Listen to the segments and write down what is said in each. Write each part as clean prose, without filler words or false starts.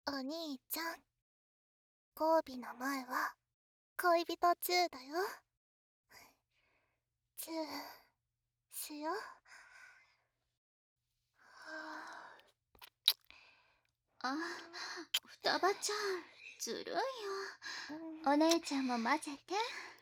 お兄ちゃん、交尾の前は恋人チューだよ。チューしよう。 あ、双葉ちゃん、ずるいよ。 うん、 お姉ちゃんも混ぜて。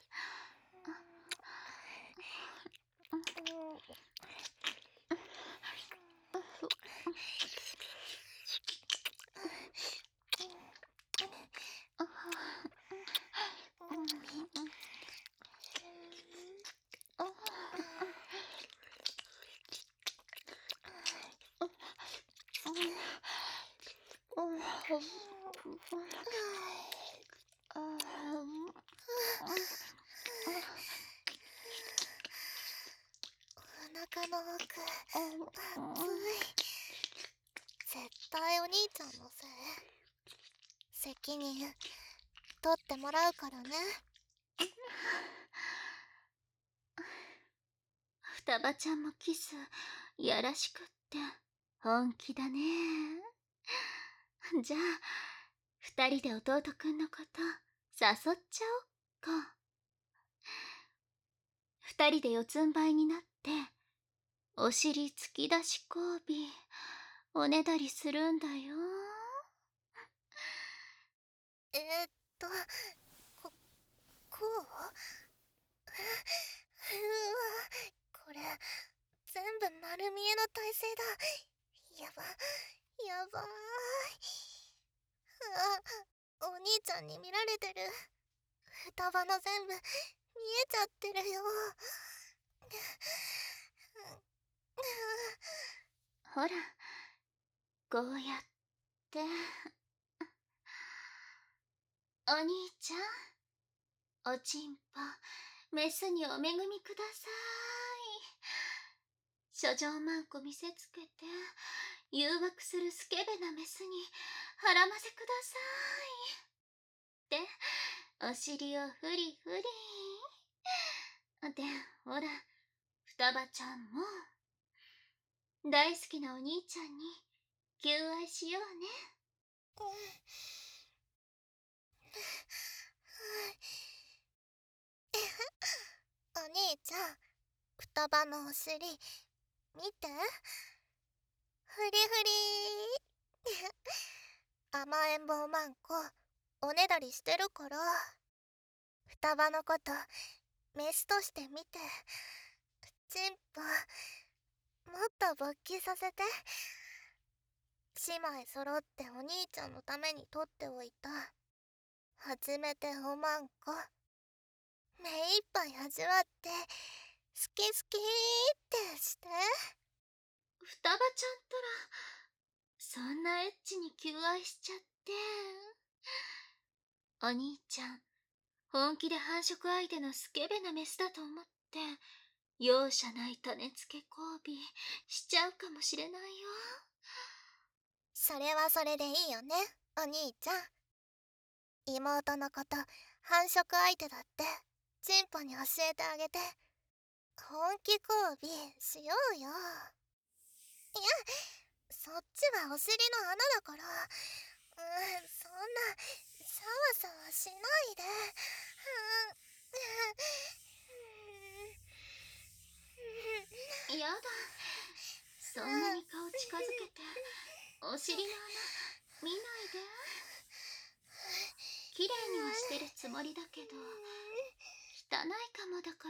お腹の奥熱い。絶対お兄ちゃんのせい。責任取ってもらうからね。 双葉ちゃんもキスやらしくって本気だね。じゃあ二人で弟くんのこと誘っちゃおっか。二人で四つん這いになってお尻突き出し交尾おねだりするんだよ。 ここうこれ全部丸見えの体勢だ。やばい。お兄ちゃんに見られてる。双葉の全部見えちゃってるよ。 ほらこうやってお兄ちゃん、おちんぽメスにお恵みください。処女マンコ見せつけて誘惑するスケベなメスにはらませください。でお尻をフリフリで、ほら双葉ちゃんも大好きなお兄ちゃんに求愛しようね。 お兄ちゃん、双葉のお尻見て。フリフリ甘えん坊マンコおねだりしてるから、双葉のことメスとして見て。チンポもっと勃起させて。姉妹揃ってお兄ちゃんのために取っておいた初めておまんこ目いっぱい味わって好き好きってして。 双葉ちゃんったらそんなエッチに求愛しちゃって。お兄ちゃん本気で繁殖相手のスケベなメスだと思って容赦ない種付け交尾しちゃうかもしれないよ。 それはそれでいいよね、お兄ちゃん。妹のこと繁殖相手だってチンポに教えてあげて本気交尾しようよ。いや、そっちはお尻の穴だから、そんなサワサワしないで。 やだ、そんなに顔近づけてお尻の穴見ないで。綺麗にはしてるつもりだけど汚いかもだから。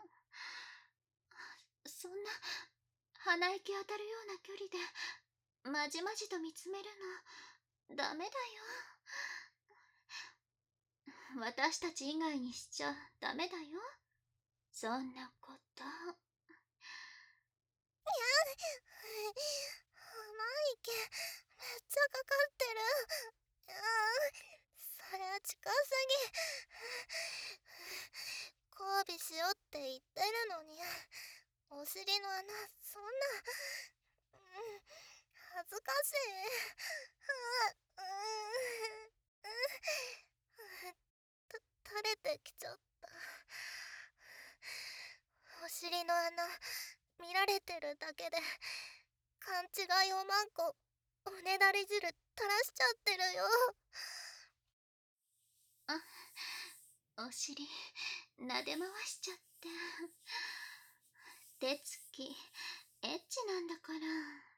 そんな鼻息当たるような距離でまじまじと見つめるのダメだよ。私たち以外にしちゃダメだよ、そんなこと。 鼻息めっちゃかかってる。それは近すぎ。交尾しようって言ってるのにお尻の穴そんな、恥ずかしい。垂れてきちゃった。お尻の穴見られてるだけで勘違いおまんこおねねだり汁垂らしちゃってるよ。 お尻撫で回しちゃって。手つきエッチなんだから。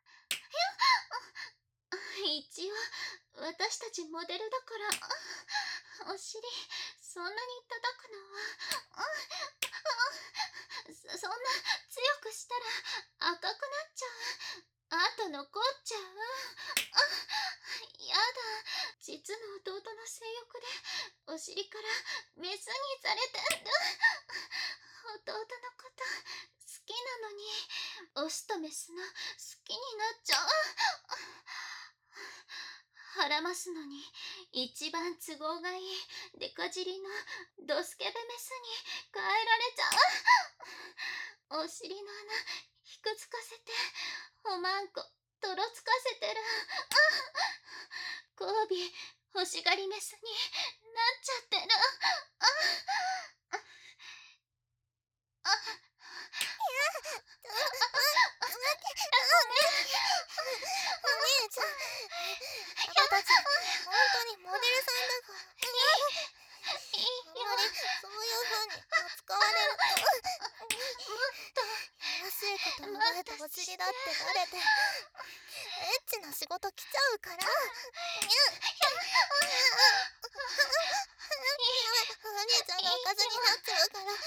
一応私たちモデルだから、お尻そんなに叩くのは、そんな強くしたら赤くなっちゃう。あと残っちゃう。やだ。実の弟の性欲でお尻からメスにされてる。弟のこと好きなのに、オスとメスの好きになっちゃう。腹ますのに一番都合がいいデカ尻のドスケベメスに変えられちゃう。お尻の穴ひくつかせて、おまんことろつかせてる。交尾欲しがりメスになっちゃってる。 お姉ちゃん、双葉たち本当にモデルさんだから。あんまりそういう風に扱われるとやらしいこと覚えたお尻だってバレてエッチな仕事来ちゃうから。お兄ちゃんがおかずになっちゃうから。お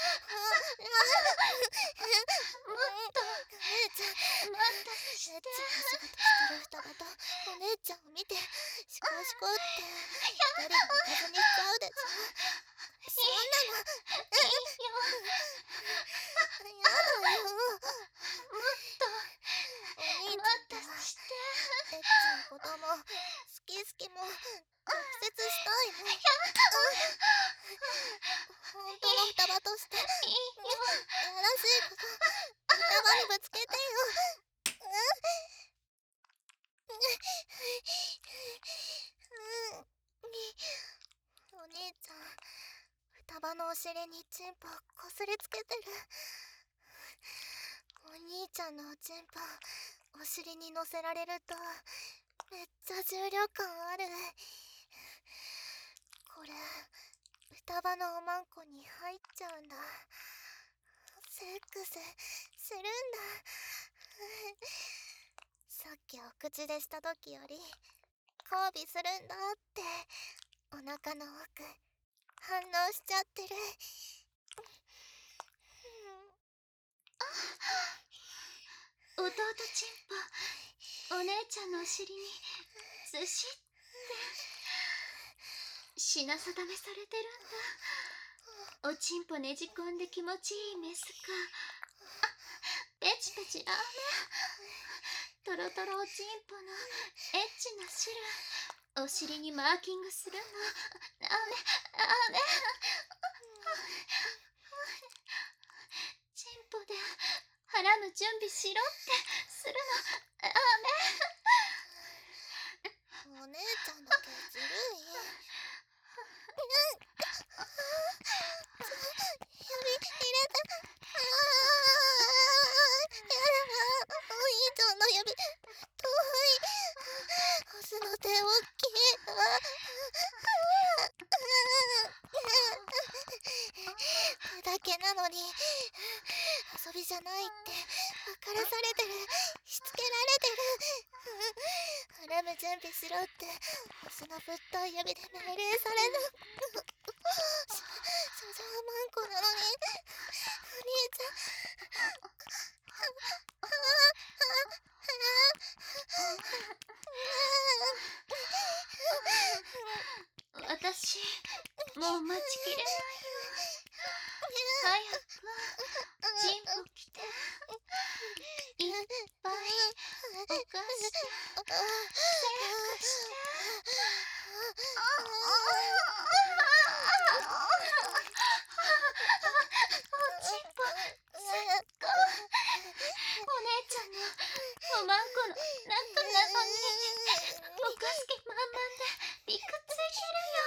姉ちゃん、エッチな仕事してる双葉とお姉ちゃんを見てシコシコって二人がおかずにしちゃうでしょ。そんなのやだよ。お兄ちゃんとはエッチなことも好きも直接したいもん。本当の双葉としてやらしいこと双葉にぶつけてよ。お兄ちゃん、双葉のお尻にチンポこすりつけてる。お兄ちゃんのおちんぽお尻に乗せられるとめっちゃ重量感ある。これ双葉のおまんこに入っちゃうんだ。セックスするんだ。さっきお口でした時より交尾するんだってお腹の奥反応しちゃってる。 弟チンポ、お姉ちゃんのお尻にずしって品定めされてるんだ。おちんぽねじ込んで気持ちいいメスか。ペチペチラーメン。トロトロおちんぽのエッチな汁、お尻にマーキングするの。ラーメンラーメン。チンポではらむ準備しろってするの。ラーメン。 お姉ちゃんだけずるい。指入れた。やだ、お兄ちゃんの指遠い。オスの手大きい。手だけなのに遊びじゃないって分からされてる。しつけられてる。はらむ準備しろってオスのぶっとい指で命令される。そじゃあまんこなのにお兄ちゃん。私もう待ちきれないよ。早くチンポ来て、いっぱいお菓子セークして。おちんぽすっごい。お姉ちゃんのおまんこの中なのにおかすけ満々でびくついて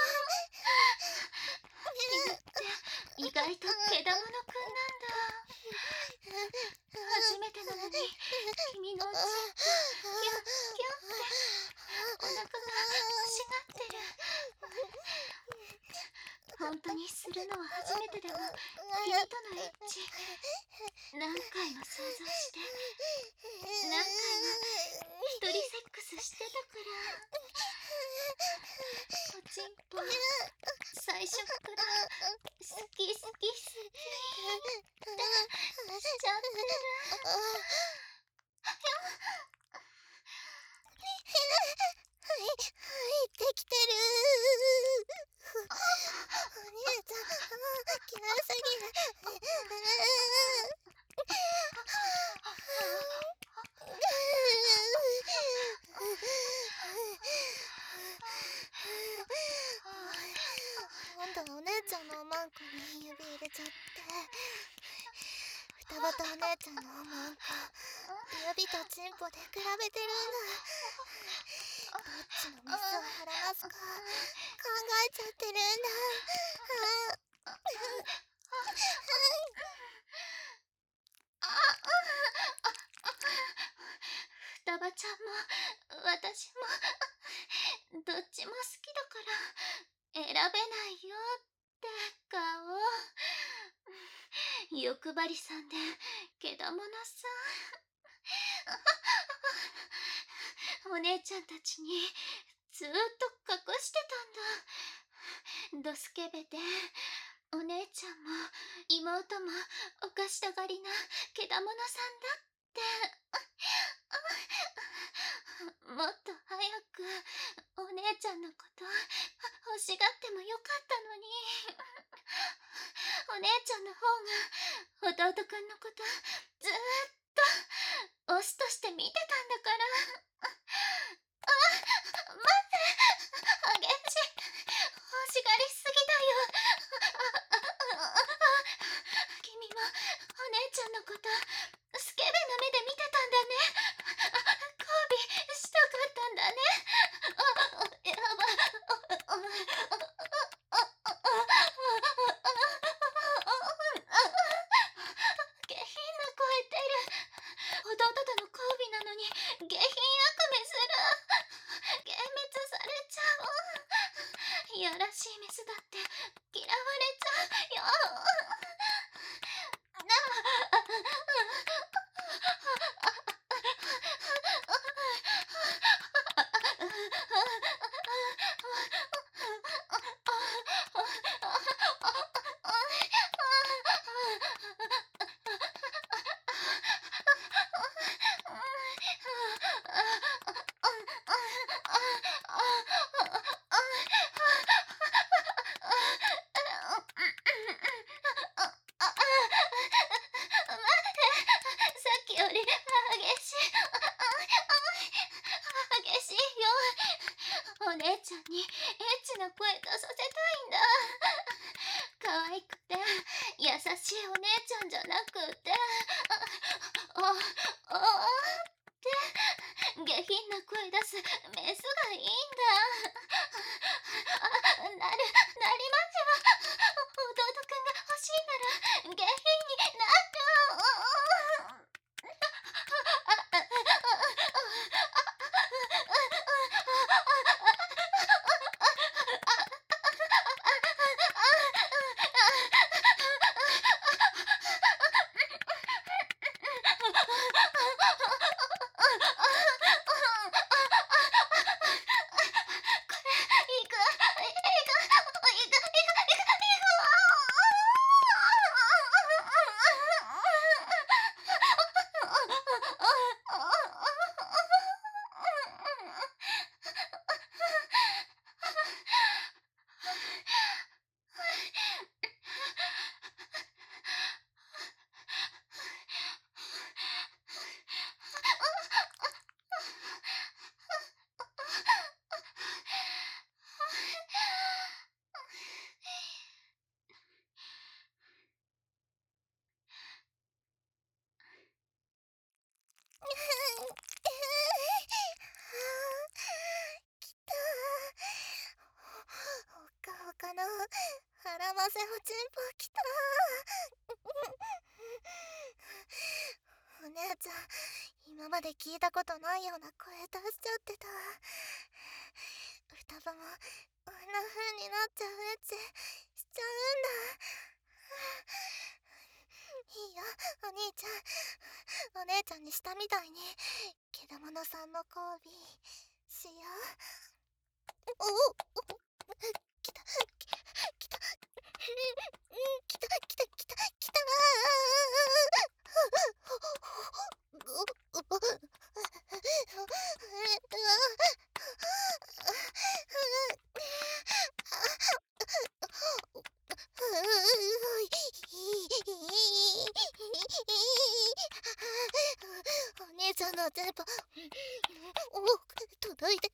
るよ。君って意外とけだものくんなんだ。初めてなのに君のおちんぽキュッキュッってお腹が欲しがってる。本当にするのは初めてでも、君とのエッチ何回も想像して何回も一人セックスしてたから。おちんぽ最初から好き好き好きってしちゃってる。 はい、できてる。お姉ちゃん、綺麗すぎる。今度はお姉ちゃんのおまんこに指入れちゃって、双葉とお姉ちゃんのおまんこ、指とチンポで比べてるんだ。どっちのメスを晴らますか考えちゃってるんだ。 双葉ちゃんも私もどっちも好きだから選べないよって顔。欲張りさんでけだものさ。お姉ちゃんたちにずーっと隠してたんだ。ドスケベでお姉ちゃんも妹もお菓子たがりなけだものさんだって。もっと早くお姉ちゃんのこと欲しがってもよかったのに。お姉ちゃんの方が弟くんのことずーっとオスとして見てたんだから。待って、激しい欲しがりすぎだよ。君もお姉ちゃんのことスケベな目で見てたんだね。交尾したかったんだね。やば。下品な声出る。弟との交尾なのに下品悪夢する。幻滅されちゃう。いやらしいメスだって嫌われちゃうよ。さっきより激しい。激しいよ。お姉ちゃんにエッチな声出させたいんだ。可愛くて優しいお姉ちゃんじゃなくて、おって下品な声出すメスがいいんだ。なりますよ。弟くんが欲しいなら下品になっちゃう。 ほっかほかの腹ませおちんぽきた。お姉ちゃん、今まで聞いたことないような声出しちゃってた。 な風になっちゃうエッチしちゃうんだ。いいよ、お兄ちゃん。お姉ちゃんにしたみたいにけだものさんの交尾しよう。おお、きたききた、きたきたきたきた。お姉ちゃんの全部届いて。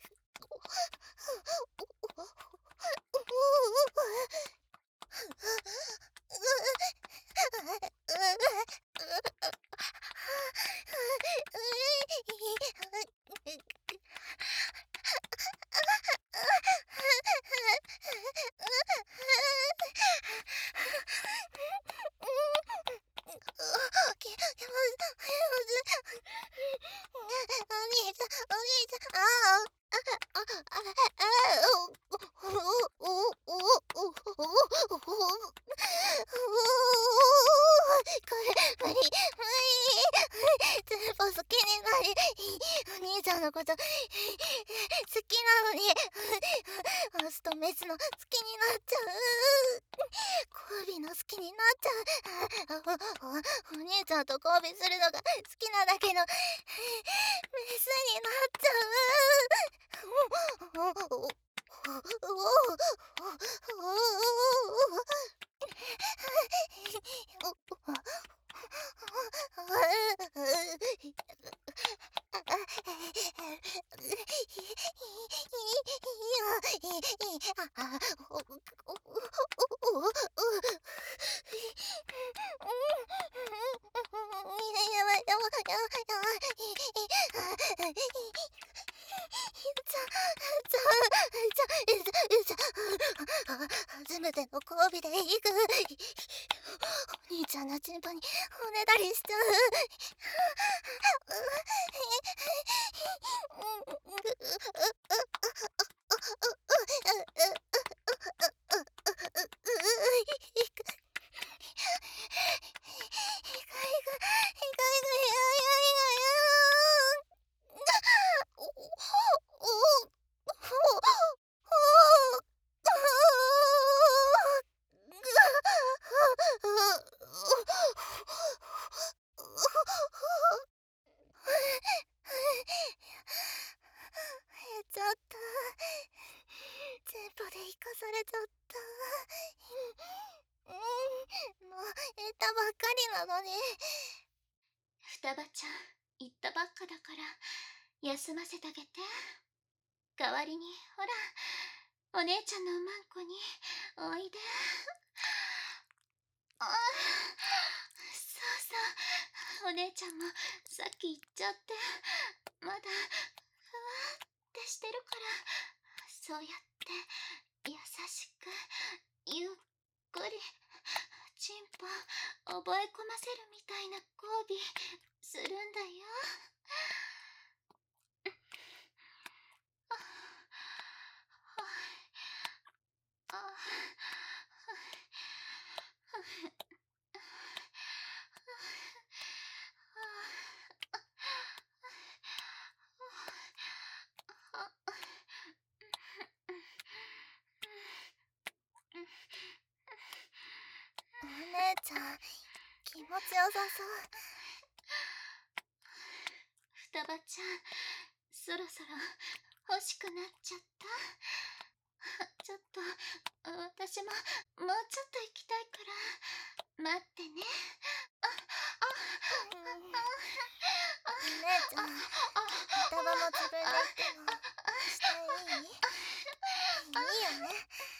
お兄ちゃんのこと好きなのにオスとメスの好きになっちゃう。交尾の好きになっちゃう。お兄ちゃんと交尾するのが好きなだけのメスになっちゃう。初めての交尾で行く。お兄ちゃんのチンポにおねだりしちゃう。ちゃった。全部で生かされちゃった。もう得たばっかりなのに。 双葉ちゃん言ったばっかだから休ませてあげて。代わりにほら、お姉ちゃんのおまんこにおいで。そうそう、お姉ちゃんもさっき言っちゃってまだふわってしてるから、そうやって優しくゆっくりチンポ覚え込ませるみたいな交尾するんだよ。 お姉ちゃん気持ちよさそう。 双葉ちゃんそろそろ欲しくなっちゃった。ちょっと私ももうちょっと行きたいから待ってね。 お姉ちゃん双葉も自分で行ってもしていい？いいよね。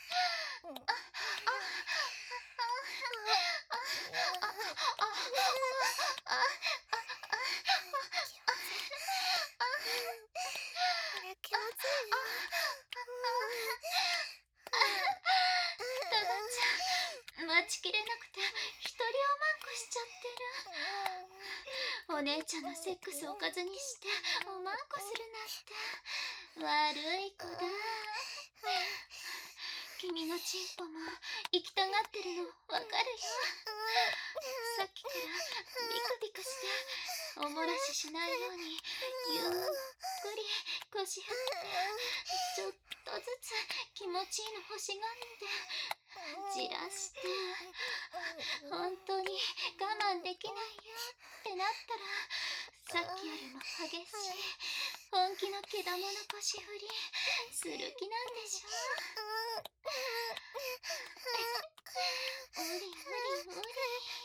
気持ちいいよ。 双葉ちゃん待ちきれなくて一人おまんこしちゃってる。お姉ちゃんのセックスおかずにしておまんこするなんて悪い子だ。 君のチンポも行きたがってるのわかるよ。さっきからビクビクしておもらししないようにゆっくり腰振ってちょっとずつ気持ちいいの欲しがってじらして、本当に我慢できないよってなったらさっきよりも激しい本気の毛玉の腰振りする気なんでしょ。無理無理無理。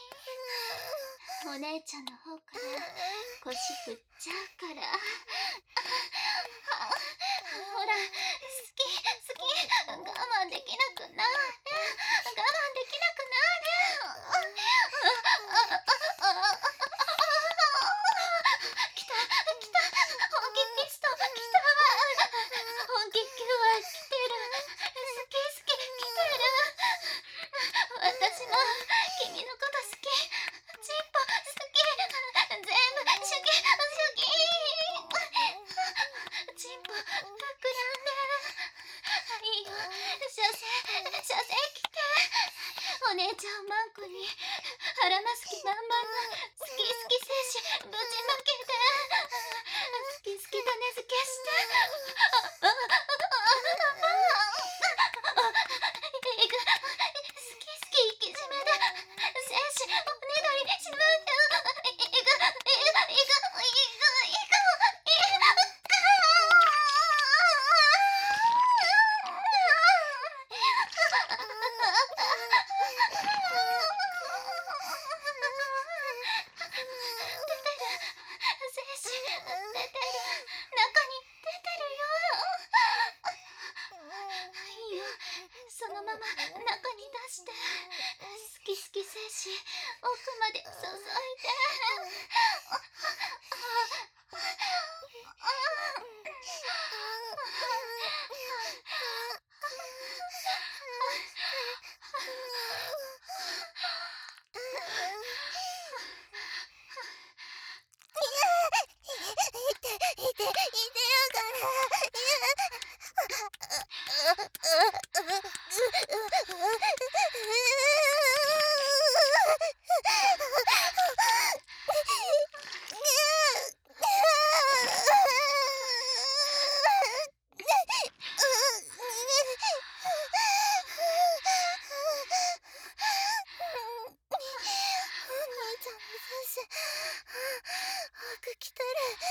お姉ちゃんの方から腰振っちゃうから。ほら、好き好き、我慢できなくなる、我慢できなくなる。来た来た、本気ピスト来た。本気キュア来てる。好き好き来てる。私も君のこと好き。チンポ好き。全部主義主義。チンポ膨らんでる。いいよ、射精来て。お姉ちゃんマンコに腹ますき満々の好き好き精子ぶちまけて、好き好き種付けして。いく、好き好き生き締めで精子おねだりしまって。いく。そのまま中に出して、好き好き精子奥まで注いで。来てる。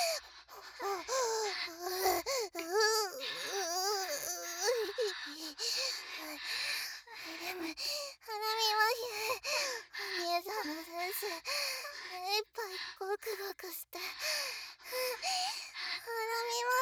でも、花見はお姉さんの先生目いっぱいゴクゴクして。花見は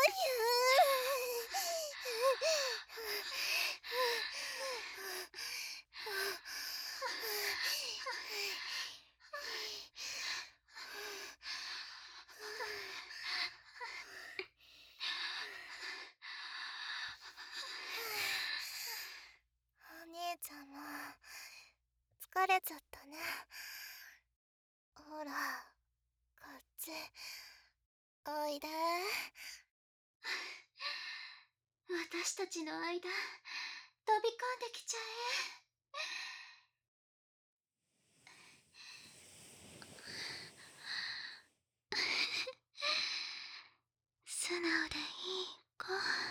お姉ちゃんも疲れちゃったね。ほら、こっちおいで。私たちの間飛び込んできちゃえ。素直でいい子。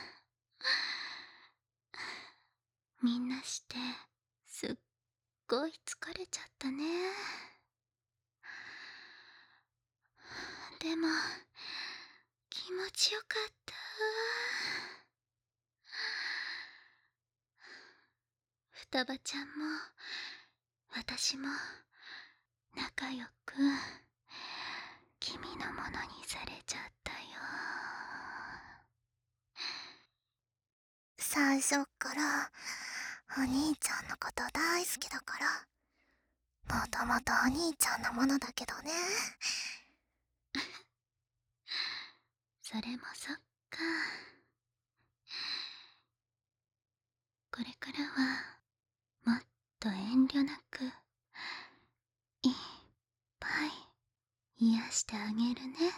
みんなしてすっごい疲れちゃったね。でも気持ちよかった。双葉ちゃんも私も仲良く君のものにされちゃったよ。最初からお兄ちゃんのこと大好きだから、もともとお兄ちゃんのものだけどね。それもそっか。これからはもっと遠慮なくいっぱい癒してあげるね。